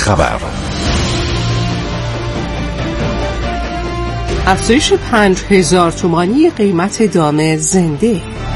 خبر. افزایش 5000 تومانی قیمت دام زنده.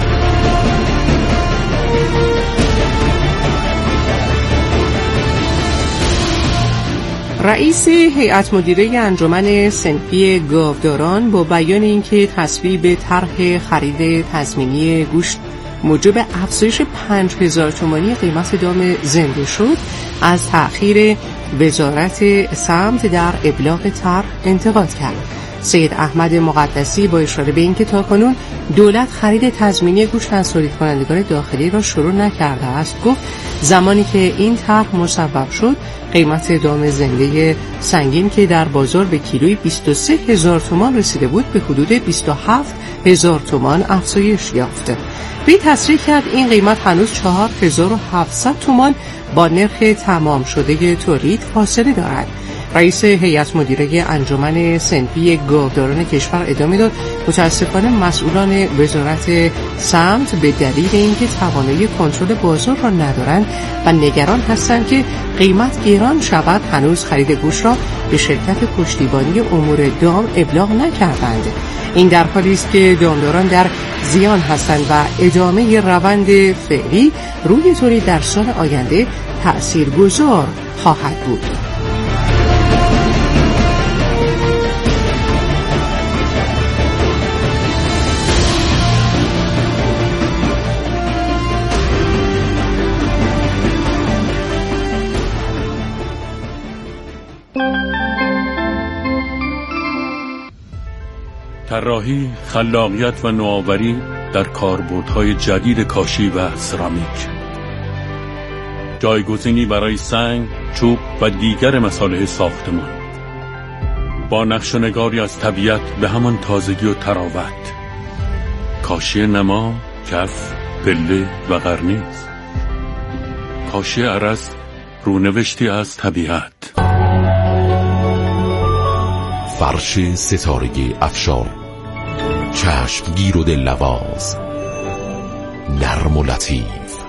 رئیس هیئت مدیره انجمن صنفی گاوداران با بیان اینکه تصویب طرح خرید تضمینی گوشت موجب افزایش 5000 تومانی قیمت دام زنده شد، از تأخیر وزارت سمت در ابلاغ طرح انتقاد کرد. سید احمد مقدسی با اشاره به اینکه تاکنون دولت خرید تضمینی گوشت از تولید کنندگان داخلی را شروع نکرده است، گفت زمانی که این طرح مصوب شد قیمت دام زنده سنگین که در بازار به کیلوی 23000 تومان رسیده بود به حدود 27000 تومان افزایش یافت. وی تصریح کرد این قیمت هنوز 4700 تومان با نرخ تمام شده تولید فاصله دارد. رئیس هیئت مدیره انجمن صنفی گاوداران کشور ادامه داد متاسفانه مسئولان وزارت سمت به دلیل اینکه توانایی کنترل بازار را ندارند و نگران هستند که قیمت گران شود هنوز خرید گوشت را به شرکت پشتیبانی امور دام ابلاغ نکردند. این در حالی است که دامداران در زیان هستند و ادامه روند فعلی روی تولید در سال آینده تأثیرگذار خواهد بود. طراحی، خلاقیت و نوآوری در کاربردهای جدید کاشی و سرامیک، جایگزینی برای سنگ، چوب و دیگر مصالح ساختمان، با نقش و نگاری از طبیعت به همان تازگی و تراوت، کاشی نما، کف، پله و قرنیز، کاشی عرض، رونوشتی از طبیعت. فرش ستارگی افشار، چشمگیر و دلنواز، نرم و لطیف،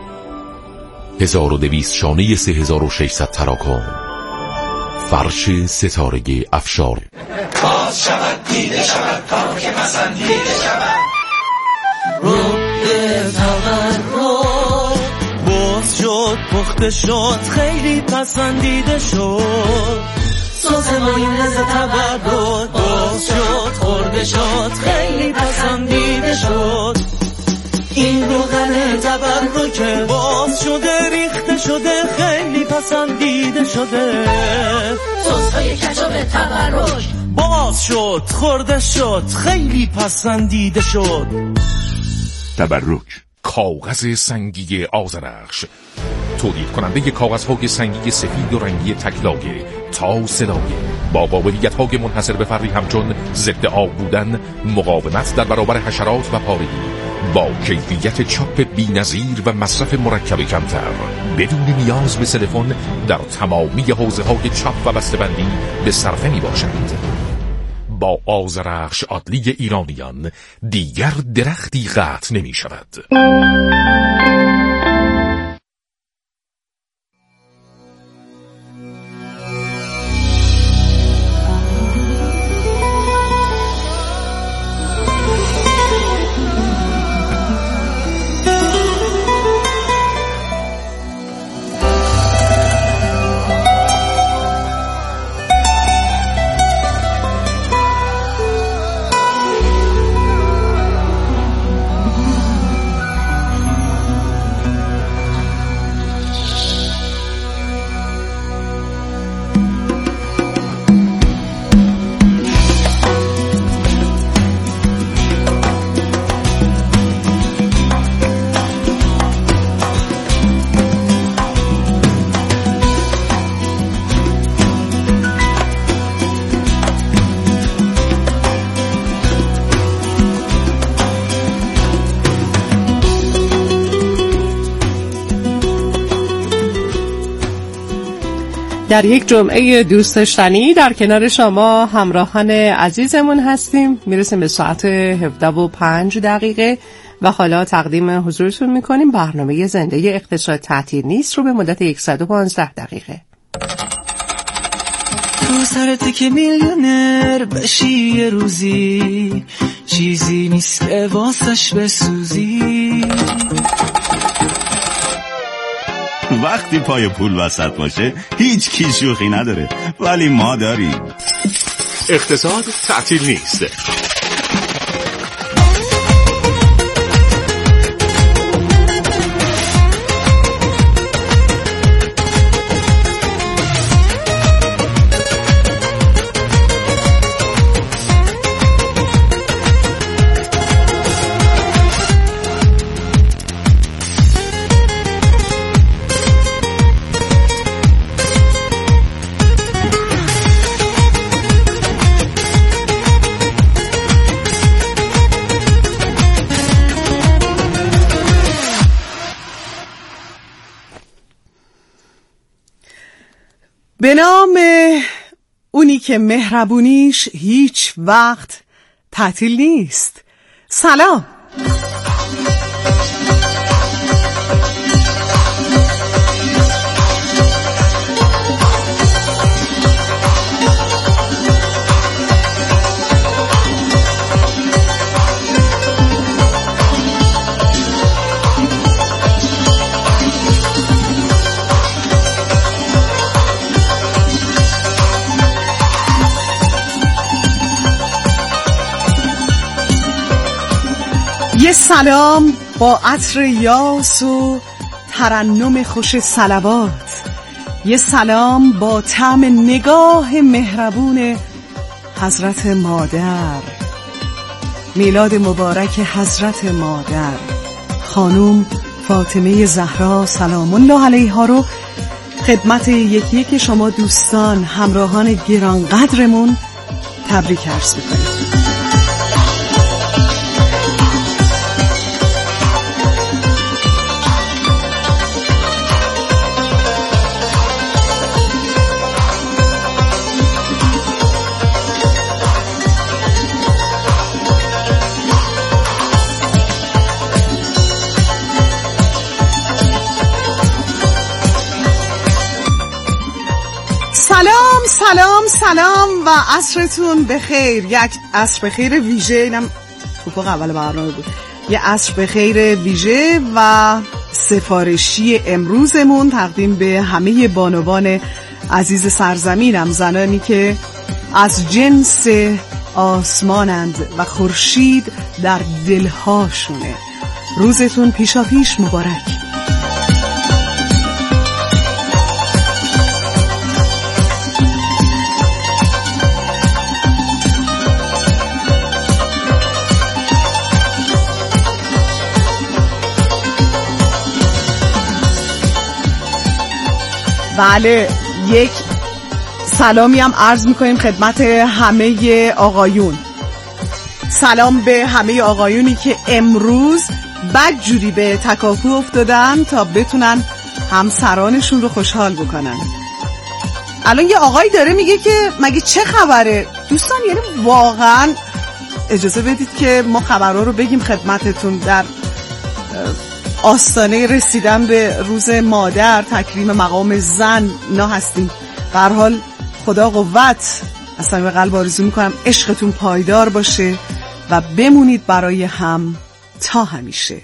1200 شانه 3600 تراکم. فرش ستارگی افشار. باز شود دیده شود تا که پسندیده شود. رد تورد باز شد پخته شد خیلی پسندیده شد. سوز مایونز تورد باز شد خورده شد خیلی پسندیده شد. این روغن تبرک باز شده ریخته شده خیلی پسندیده شده. سس‌های کچاپ تبرک باز شد خورده شد خیلی پسندیده شد. تبرک کاغذ سنگی آذرخش، تولید کننده کاغذهای سنگی سفید و رنگی تک‌لایه تا سه‌لایه، با قابلیت‌های منحصر به فردی همچون ضد آب بودن، مقاومت در برابر حشرات و پارگی، با کیفیت چاپ بی‌نظیر و مصرف مرکب کمتر، بدون نیاز به تلفن در تمامی حوزه‌های چاپ و بسته‌بندی به صرفه میباشند. با آذرخش عدلی ایرانیان دیگر درختی قطع نمی شود. در یک جمعه دوست داشتنی در کنار شما همراهان عزیزمون هستیم. میرسیم به ساعت 17:05 و حالا تقدیم حضورتون میکنیم برنامه زنده اقتصاد تعطیل نیست رو به مدت 115 دقیقه. رو سرته که میلیونر بشی یه روزی، چیزی نیست که واسش بسوزی. وقتی پای پول وسط باشه هیچ کی شوخی نداره، ولی ما داریم. اقتصاد تعطیل نیست. به نام اونی که مهربونیش هیچ وقت تعطیل نیست. سلام. یه سلام با عطر یاس و ترنم خوش صلوات، یه سلام با طعم نگاه مهربون حضرت مادر. میلاد مبارک حضرت مادر خانوم فاطمه زهرا سلام الله علیها رو خدمت یکی که شما دوستان همراهان گرانقدرمون تبریک عرض می‌کنیم. سلام و عصرتون بخیر. یک عصر بخیر ویژه، اینم توپق اول برنامه بود، یه عصر بخیر ویژه و سفارشی امروزمون تقدیم به همه بانوان عزیز سرزمینم، زنانی که از جنس آسمانند و خورشید در دلهاشونه. روزتون پیشاپیش مبارک. بله، یک سلامی هم عرض میکنیم خدمت همه آقایون. سلام به همه آقایونی که امروز بدجوری به تکاپو افتادن تا بتونن همسرانشون رو خوشحال بکنن. الان یه آقایی داره میگه که مگه چه خبره دوستان، یعنی واقعا اجازه بدید که ما خبرها رو بگیم خدمتتون. در آستانه رسیدن به روز مادر، تکریم مقام زن اینا هستیم. به هر حال خدا قوت، از صمیم قلب آرزو میکنم عشقتون پایدار باشه و بمونید برای هم تا همیشه.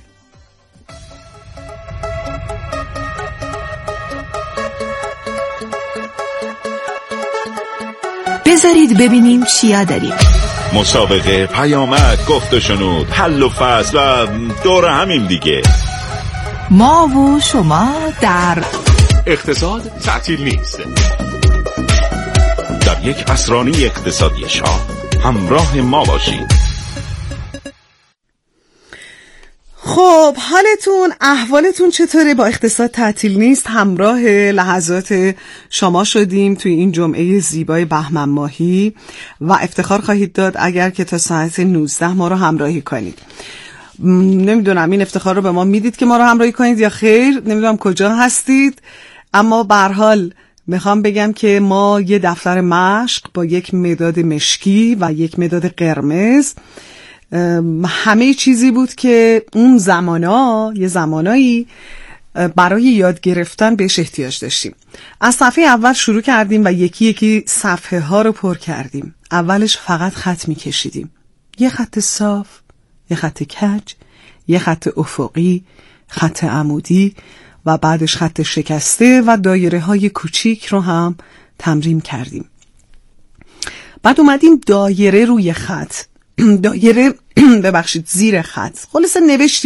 بذارید ببینیم چیا داریم. مسابقه، پیامد، گفت و شنود، حل و فصل و دور همین دیگه. ما و شما در اقتصاد تعطیل نیست. در یک عصرانی اقتصادی شاه همراه ما باشید. خب حالتون، احوالتون چطوره؟ با اقتصاد تعطیل نیست همراه لحظات شما شدیم توی این جمعه زیبای بهمن ماهی و افتخار خواهید داد اگر که تا ساعت 19 ما رو همراهی کنید. نمیدونم این افتخار رو به ما میدید که ما رو همراهی کنید یا خیر، نمیدونم کجا هستید، اما به هر حال میخوام بگم که ما یه دفتر مشق با یک مداد مشکی و یک مداد قرمز، همه چیزی بود که اون زمانا، یه زمانایی برای یاد گرفتن بهش احتیاج داشتیم. از صفحه اول شروع کردیم و یکی یکی صفحه ها رو پر کردیم. اولش فقط خط می کشیدیم، یه خط صاف، یه خط کج، یه خط افقی، خط عمودی و بعدش خط شکسته و دایره های کوچیک رو هم تمرین کردیم. بعد اومدیم دایره روی خط، دایره ببخشید زیر خط، خلاصه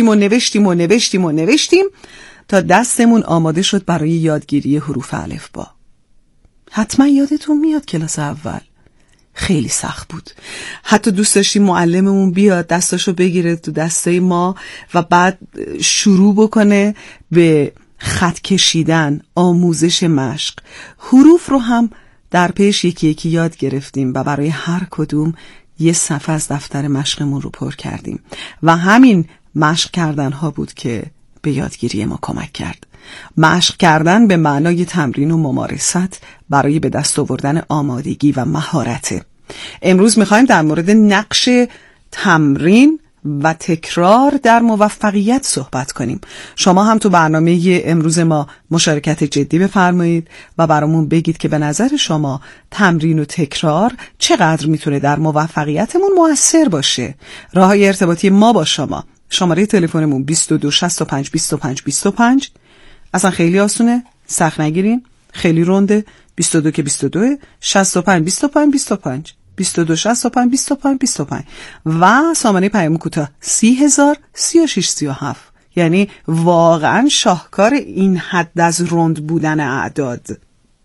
نوشتیم تا دستمون آماده شد برای یادگیری حروف الفبا. حتما یادتون میاد کلاس اول خیلی سخت بود. حتی دوست داشتیم معلممون بیاد دستاشو بگیره تو دسته ما و بعد شروع بکنه به خط کشیدن، آموزش مشق. حروف رو هم در پیش یکی یکی یاد گرفتیم و برای هر کدوم یه صفحه از دفتر مشقمون رو پر کردیم و همین مشق کردن ها بود که به یادگیری ما کمک کرد. مشق کردن به معنای تمرین و ممارست برای به دست آوردن آمادگی و مهارت. امروز میخوایم در مورد نقش تمرین و تکرار در موفقیت صحبت کنیم. شما هم تو برنامه امروز ما مشارکت جدی بفرمایید و برامون بگید که به نظر شما تمرین و تکرار چقدر میتونه در موفقیتمون مؤثر باشه. راههای ارتباطی ما با شما: شماره تلفنمون 22 65 25 25. اصلا خیلی آسونه، سخت نگیرین، خیلی رونده. 22 که 22 65 25 25 22 65 25 25 و سامانه پیام کوتاه 30,000 36 37. یعنی واقعا شاهکار این حد از رند بودن اعداد.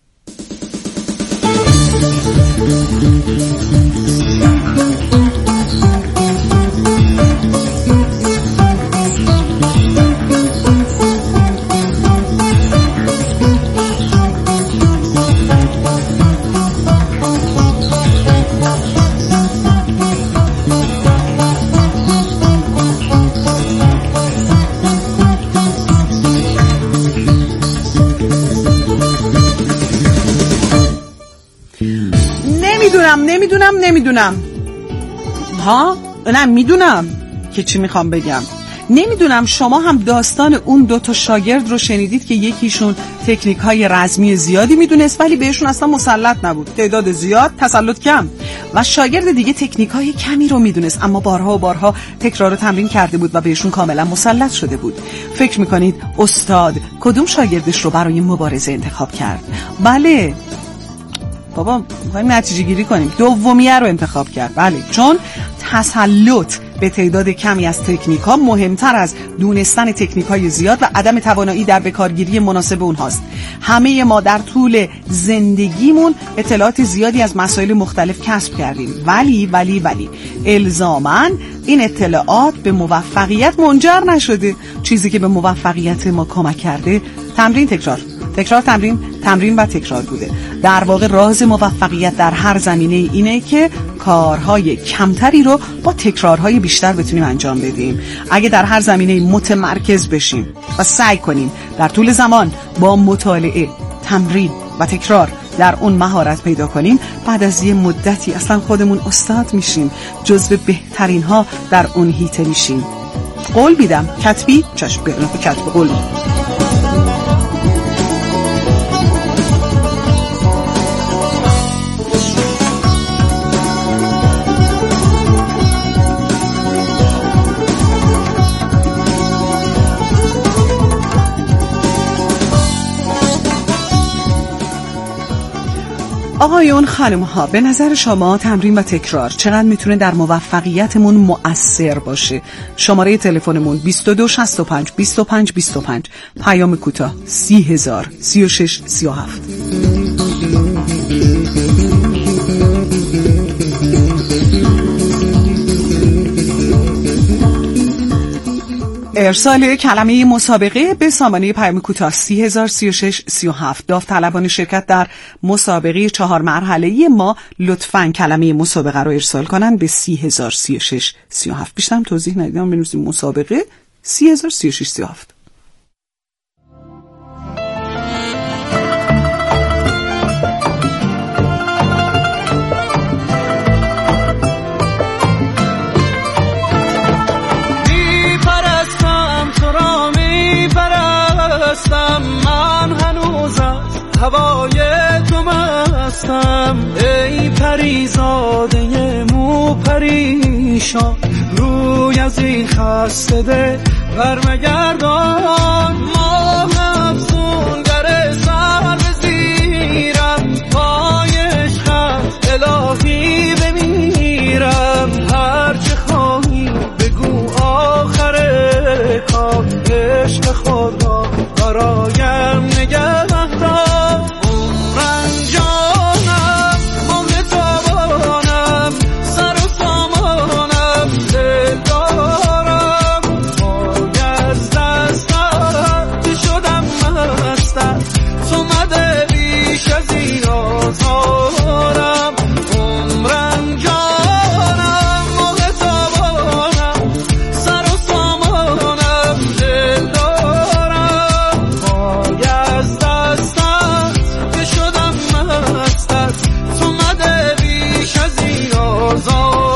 نمیدونم ها؟ نه میدونم که چی میخوام بگم. نمیدونم شما هم داستان اون 2 تا شاگرد رو شنیدید که یکیشون تکنیک های رزمی زیادی میدونست ولی بهشون اصلا مسلط نبود، تعداد زیاد تسلط کم، و شاگرد دیگه تکنیک های کمی رو میدونست اما بارها و بارها تکرار و تمرین کرده بود و بهشون کاملا مسلط شده بود. فکر میکنید استاد کدوم شاگردش رو برای مبارزه انتخاب کرد؟ بله بابا میخوایم نتیجه گیری کنیم، دومیه رو انتخاب کرد. بله، چون تسلط به تعداد کمی از تکنیک ها مهمتر از دونستن تکنیک های زیاد و عدم توانایی در بکارگیری مناسب اونهاست. همه ما در طول زندگیمون اطلاعات زیادی از مسائل مختلف کسب کردیم ولی الزاماً این اطلاعات به موفقیت منجر نشده. چیزی که به موفقیت ما کمک کرده تمرین، تمرین و تکرار بوده. در واقع راز موفقیت در هر زمینه اینه که کارهای کمتری رو با تکرارهای بیشتر بتونیم انجام بدیم. اگه در هر زمینه متمرکز بشیم و سعی کنیم در طول زمان با مطالعه، تمرین و تکرار در اون مهارت پیدا کنیم، بعد از یه مدتی اصلا خودمون استاد میشیم، جزو بهترین ها در اون هیته میشیم. قول میدم. کتبی؟ چشم، بیارم کتب قول. آقایون، خانم‌ها، به نظر شما تمرین و تکرار چقدر میتونه در موفقیتمون مؤثر باشه؟ شماره تلفنمون 22 65 25 25. پیام کوتاه 30,000 36 37. ارسال کلمه مسابقه به سامانه پیام کوتاه 30,000 36 37. داوطلبان شرکت در مسابقه 4 مرحله‌ای ما لطفاً کلمه مسابقه رو ارسال کنن به 30,000 36 37. بیشتر توضیح ندیدم، بنویسید مسابقه 30,000 36 37. هوای تو مستم ای پریزاده مو پریشان روی از این خسته ده برمگردان ماه افسونگر سر بزیرم پای عشقم الهی بمیرم هرچه خواهی بگو آخر کار عشق خود را برایم نگه دار عمرم جانم موقع تابانم سر و سامانم دل دارم پای از دستم که شدم مستم تو مده بیش از این آزارم عمرم جانم موقع تابانم سر و سامانم دل دارم پای از دستم که شدم مستم تو مده بیش از این آزارم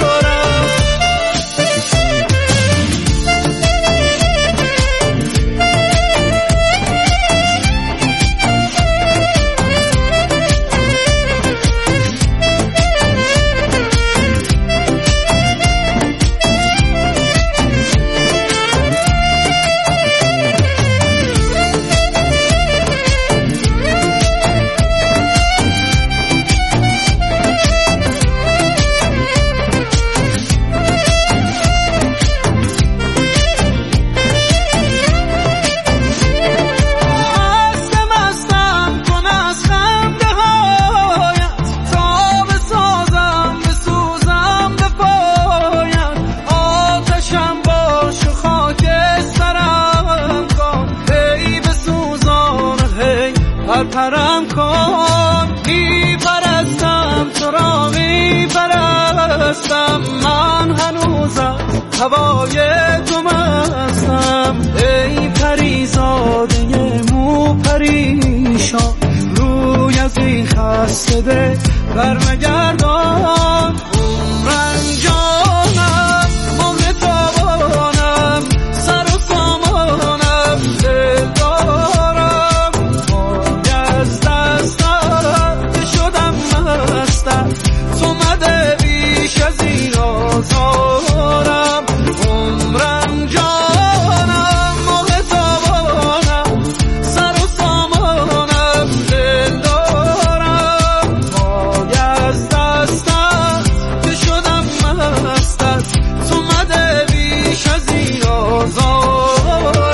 پرم کن میپرستم تو را میپرستم من هنوزم هوای تو مستم ای پریزاده مو پریشان روی از این خسته ده برمگردان عمرم جانم موقع تابانم سر و سامانم دل دارم پای از دستم که شدم مستم تو مده بیش از این آزارم عمرم جانم موقع تابانم سر و سامانم دل دارم پای از دستم که شدم مستم تو مده بیش از این آزارم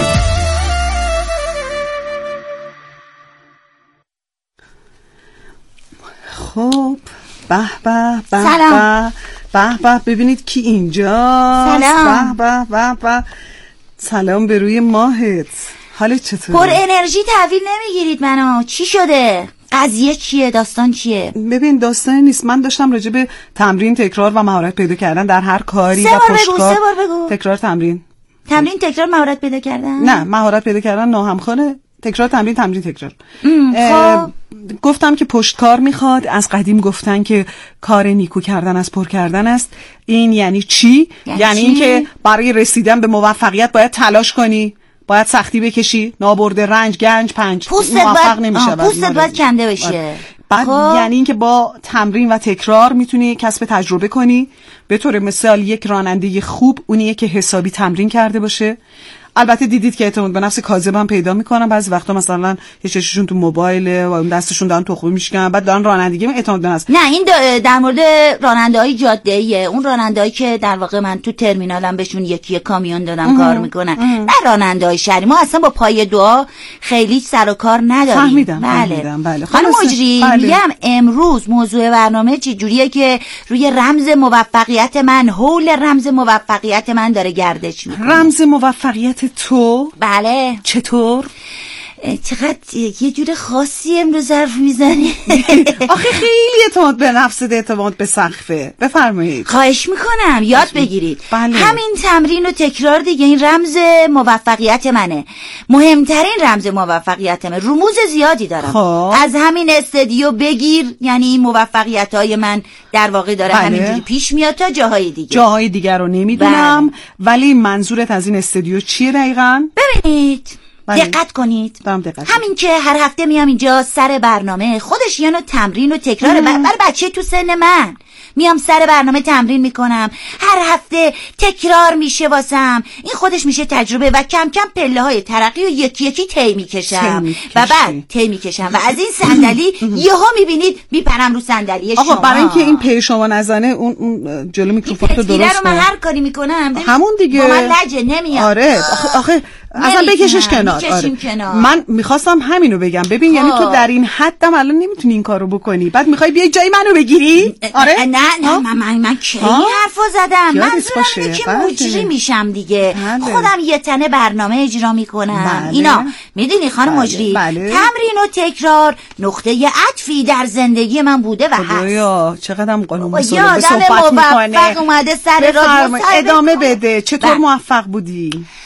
خب به به به سلام. به به ببینید کی اینجا. سلام. به به به سلام به روی ماهت. حالت چطوره؟ پر انرژی تحویل نمیگیرید منو. چی شده؟ قضیه چیه؟ داستان چیه؟ ببین داستان نیست، من داشتم راجع به تمرین، تکرار و مهارت پیدا کردن در هر کاری و پشتکار. 3 بار بگو. تکرار تمرین مهارت پیدا کردن. نه مهارت پیدا کردن ناهمخوانه. تکرار تمرین تکرار. خب گفتم که پشتکار میخواد. از قدیم گفتن که کار نیکو کردن از پر کردن است. این یعنی چی؟ یعنی این که برای رسیدن به موفقیت باید تلاش کنی، باید سختی بکشی، نابرده رنج گنج پنج موفق نمیشه. پوستت باید کنده بشه. بعد یعنی این که با تمرین و تکرار میتونی کسب تجربه کنی. به طور مثال یک راننده خوب اونیه که حسابی تمرین کرده باشه. البته دیدید که اعتماد به نفس کاذب هم پیدا میکنن بعضی وقتا، مثلا یه چششون تو موبایله و دستشون دارن تخمه میشکنن بعد دارن رانندگی اعتماد به نفس. نه این در مورد راننده‌های جاده‌ایه. اون راننده‌ای که در واقع من تو ترمینالم بهشون یکی کامیون دادم کار میکنن. نه راننده‌های شهری. ما اصلا با پای دعا خیلی سر و کار نداریم. فهمیدم بله. خانم مجری میگم امروز موضوع برنامه چه جوریه که روی رمز موفقیت من، حول رمز موفقیت من داره گردش میکنه. رمز موفقیت تو؟ بله. چطور؟ چقدر یه جور خاصی امروز حرف میزنی. آخه خیلی اعتماد به نفس، اعتماد به سقفه. بفرمایید. خواهش میکنم یاد بگیرید. بله. همین تمرین و تکرار دیگه این رمز موفقیت منه. مهمترین رمز موفقیت من. رموز زیادی دارم. از همین استدیو بگیر، یعنی این موفقیت های من در واقع داره همینجوری پیش میاد تا جاهای دیگه. جاهای دیگه رو نمیدونم. ولی منظورت از این استدیو چیه دقیقاً؟ ببینید دقت کنید. همین که هر هفته میام اینجا سر برنامه خودش یه نوع تمرین و تکراره برای بچه تو سن من. میام سر برنامه تمرین میکنم، هر هفته تکرار میشه واسم، این خودش میشه تجربه و کم کم پله های ترقی و یکی یکی طی میکشم و بعد طی میکشم و از این صندلی یهو میبینید میپرم رو صندلی شما. آقا برای اینکه این پی شما نزنه اون جلو میکروفون تو درست کن. من هر کاری میکنم همون دیگه با من لجه نمیاد. آره آخه اصلا بکشش کنار. من میخواستم همینو بگم. ببین یعنی تو در این حدم الان نمیتونی این کارو بکنی، بعد میخوای بیای جای منو بگیری؟ آره نه من کی حرفو زدم؟ منظورم اینه که مجری میشم دیگه. خودم یه تنه برنامه اجرا میکنم. اینا میدونی خانم مجری، تمرین و تکرار نقطه عطفی در زندگی من بوده و هست. خدایا چقدرم قانون صحبت میکنه. موفق اومده سر رادیو. ادامه بده. چطور موفق بودی؟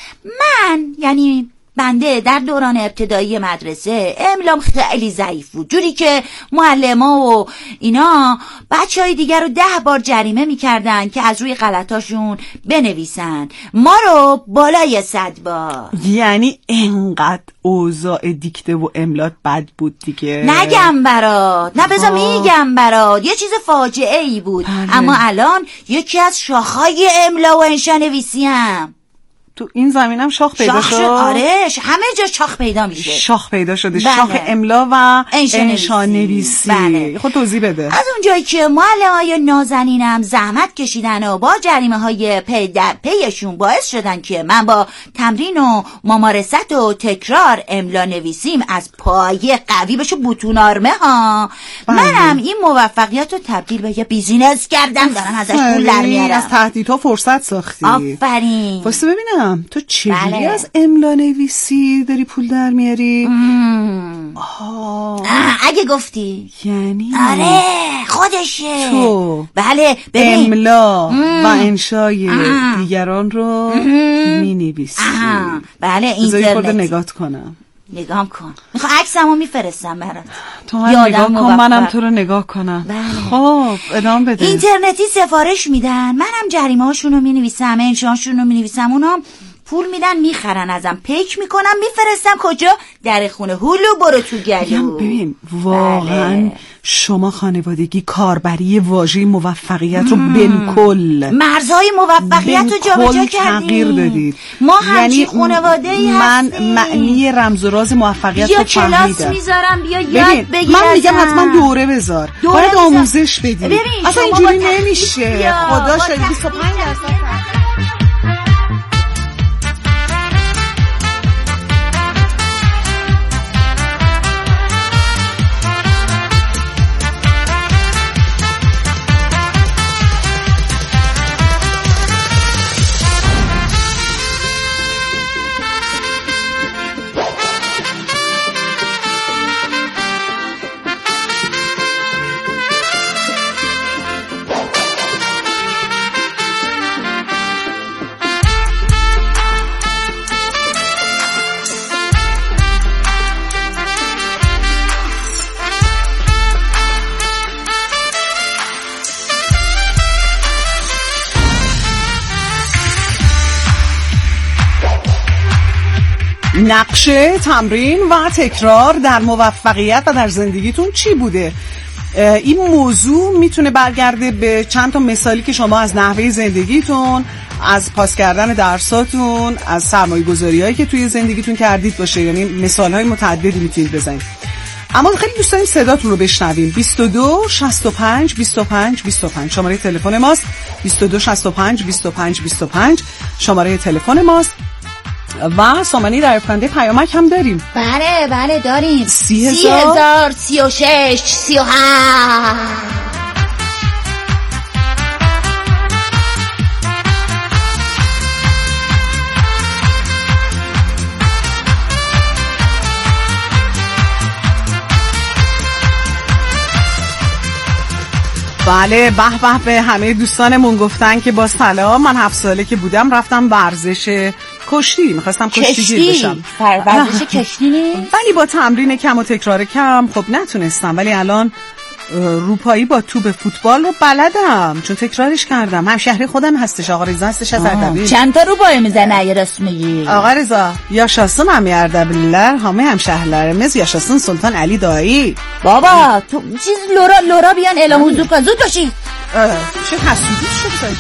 من یعنی بنده در دوران ابتدایی مدرسه املام خیلی ضعیف بود، جوری که معلما و اینا بچهای دیگر رو 10 بار جریمه میکردن که از روی غلطاشون بنویسن، ما رو بالای 100 بار. یعنی انقدر اوضاع دیکته و املات بد بود دیگه. نگم برات، نه بذار میگم برات، یه چیز فاجعه ای بود. اما الان یکی از شاخهای املا و انشا نویسیم. تو این زمینم شاخ پیدا شد. آره همه جا شاخ پیدا میشه. شاخ پیدا شده. شاخ املا و انشا نویسی. خود توضیح بده. از اونجایی که معلمای نازنینم زحمت کشیدن و با جریمه های پیشون باعث شدن که من با تمرین و ممارست و تکرار املا نویسیم از پایه قوی بشه بوتون آرمه ها. منم این موفقیت رو تبدیل به یه بیزینس کردم، دارم ازش پول در میارم. از تهدیدها فرصت ساختی. آفرین. واسه ببینم تو چجوری از املا نویسی داری پول در میاری؟ اگه گفتی یعنی آره خودشه. تو بله ببین املا و انشای دیگران رو می نویسی. بله اینترنت. خورده نگات کنم. نگام کن. میخوام عکسمو میفرستم برات. تو من نگاه کن منم تو رو نگاه کنم. بله. خب ادامه بده. اینترنتی سفارش میدن، منم جریمه هاشونو مینویسم، انشاشونو مینویسم، اونا پول میدن میخرن ازم، پیک میکنم میفرستم کجا؟ در خونه هولو برو تو گلو. ببین واقعا شما خانوادگی کاربری واژه موفقیت رو بالکل مرزهای موفقیت رو جابجا کردیم، تغییر دادید. ما همچین خانواده‌ای هستیم. من معنی رمز و راز موفقیت رو فهمیدم. یا کلاس میذارم بیا یاد بگیر. من میگم حتما دوره بذار، باید آموزش بدی. اصلا اینجوری نمیشه. خدا شاید 25% نقشه تمرین و تکرار در موفقیت و در زندگیتون چی بوده؟ این موضوع میتونه برگرده به چند تا مثالی که شما از نحوه زندگیتون، از پاس کردن درساتون، از سرمایه گذاری هایی که توی زندگیتون کردید باشه. یعنی مثال های متعددی میتونید بزنید. اما خیلی دوست داریم صداتون رو بشنویم. 22 65 25 25 شماره تلفن ماست. 22 65 25 25 شماره تلفن ماست. و سامانی در افکنده پیامک هم داریم. بله داریم. 30,000 36 37. بله به همه دوستانمون گفتن که با سلام، من 7 ساله که بودم رفتم ورزش کشتی، میخواستم کشتیگیر بشم. ورزش کشتی نیست؟ ولی با تمرین کم و تکرار کم خب نتونستم، ولی الان روپایی با توپ فوتبال رو بلدم، چون تکرارش کردم. همشهری خودم هستش، آقا رضا هستش از اردبیل. چند تا روپایی میزنه اگه راست میگی؟ آقا رضا یاشاسون هم اردبیلر، همه همشهرلرمز یاشاسون سلطان علی دایی. بابا تو چیز لورا بیان اعلام حضور کن، زود باشید. چه حسودی شد.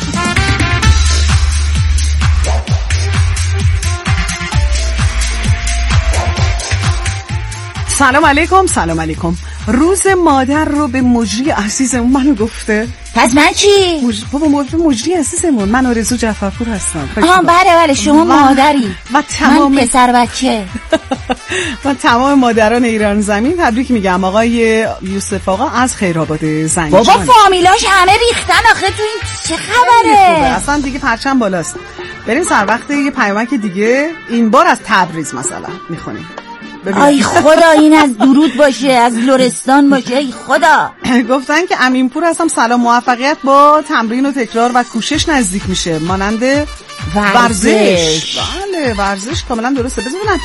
سلام علیکم. روز مادر رو به مجری عزیزمون منو گفته. پس من چی؟ بابا مجری عزیزمون، من آرزو جعفرپور هستم. بله شما مادری و تمام من پسر بچه. و تمام مادران ایران زمین تبریک میگم آقای یوسف آقا از خیرآباد زنجان. بابا فامیلاش همه ریختن آخه، تو این چه خبره؟ اصلا دیگه پرچم بالاست. بریم سر وقت یه پیامک دیگه، این بار از تبریز مثلا میخونیم. ای خدا این از درود باشه، از لرستان باشه. ای خدا. گفتن که امینپور هستم، سلام موفقیت با تمرین و تکرار و کوشش نزدیک میشه مانند ورزش. بله ورزش کاملا درسته. بذارن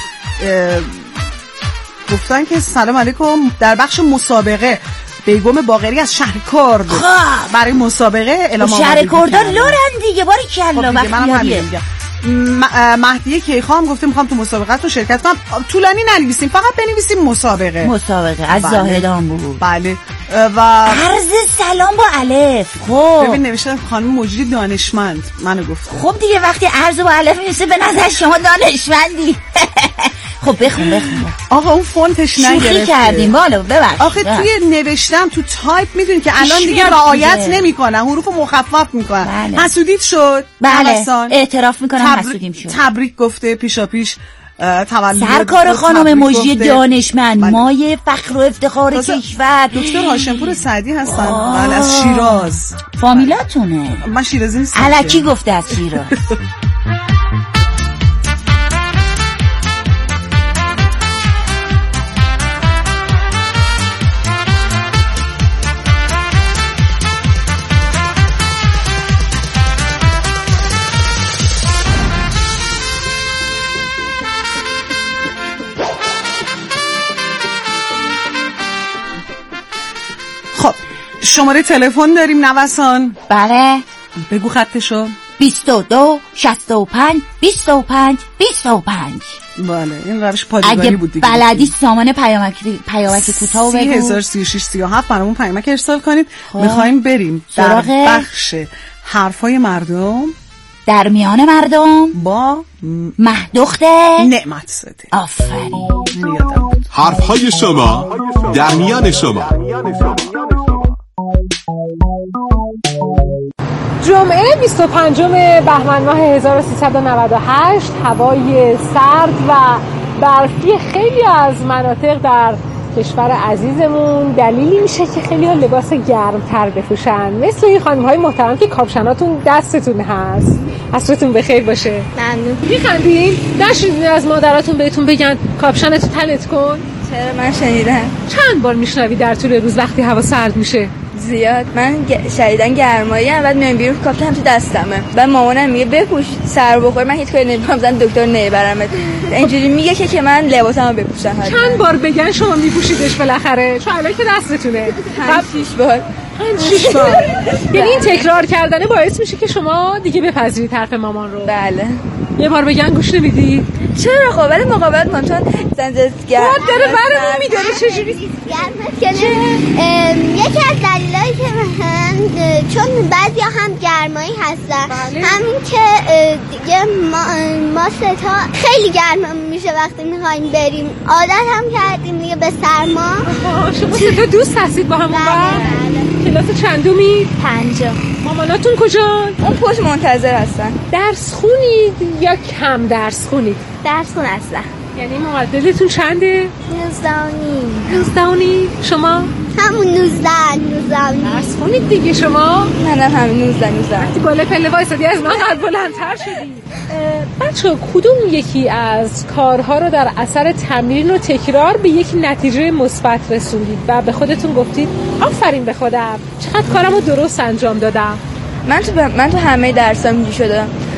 گفتن که سلام علیکم، در بخش مسابقه بیگم باقری از شهرکرد برای مسابقه اعلام آمادگی شهرکردان لورن دیگه، باری کلا وقتی مهدیه کیخوام گفته میخوام تو مسابقه تو شرکت کنم. طولانی ننویسیم، فقط بنویسیم مسابقه از زاهدان بود. بله و عرض سلام با الف. خب ببین نوشتن خانم مجری دانشمند، منو گفت. خب دیگه وقتی عرض با الف میشه به نظر شما دانشمندی. خب بخون. آقا اون فونتش نگرفته. شوخی کردیم بالا ببخشید. آخه توی نوشتم تو تایپ میدونی که الان دیگه رعایت نمیکنن، حروف مخفف میکنن. حسودیت شد. بله اعتراف میکنم حسودیم شد. تبریک گفته پیشاپیش تولد سرکار خانم مجری دانشمند، مایه فخر و افتخار کشور. دکتر هاشمپور سعدی هستن. بله از شیراز. فامیلاتونه؟ من شیرازی نیستم. الکی گفته از شیراز. خب شماره تلفن داریم نوسان؟ بله بگو خطشو. 22 65 25 25. بله این روش پادگانی بود دیگه. اگه بلدی سامان پیامک کوتاه بگو. 303637 برامون پیامک ارسال کنید. میخوایم بریم در بخش حرفای مردم در میان مردم با مهدخت نعمت زاده. آفرین. حرفهای شما در میان شما. جمعه 25 بهمن ماه 1398 هوای سرد و برفی خیلی از مناطق در کشور عزیزمون دلیلی میشه که خیلی ها لباس گرمتر بپوشن، مثل این خانم‌های محترم که کاپشناتون دستتون هست. عصرتون بخیر باشه. ممنون. میخندین؟ نشنیدین از مادراتون بهتون بگن کاپشنتو تنت کن؟ چرا من شنیدم. چند بار میشنوی در طول روز وقتی هوا سرد میشه؟ زیاد. من شدیدن گرمایی‌ام، بعد میام بیرون کاپشن تو دستمه، بعد مامانم میگه بپوش سر بخور، من هیچ کاری نمی‌کنم، زن دکتر نمیبرمت. اینجوری میگه که من لباسمو بپوشم. چند بار بگن شما میپوشیدش بالاخره؟ چون الان که دستتونه. 5-6 بار. 5-6 بار. یعنی این تکرار کردنه باعث میشه که شما دیگه بپذیرید حرف مامان رو. بله. یه بار بگن گوش نمیدی؟ چرا؟ خب ولی مقاومت کنم، چون زنجیرگرم داره برامون میداره. چجوری؟ یکی از دلایلی که من چون بعضیا هم گرمایی هستن، همین که دیگه ما ستا خیلی گرم میشه وقتی میخوایم بریم، عادت هم کردیم دیگه به سرما. شما ستا دوست هستید با همون وقت؟ کلاس چندمی؟ 5. ماماناتون کجان؟ اون پشت منتظر هستن. درس خونید یا کم درس خونید؟ درس خون هستن. یعنی معدلتون چنده؟ 19. شما؟ همون 19. درس خونید دیگه شما؟ منم همین 19. وقتی بالا پله وایسادی از من قد بلندتر شدی. بچه کدوم یکی از کارها رو در اثر تمرین و تکرار به یک نتیجه مثبت رسوندید و به خودتون گفتید آفرین به خودم چقدر کارمو درست انجام دادم؟ من تو همه درسام اینجوری شدم.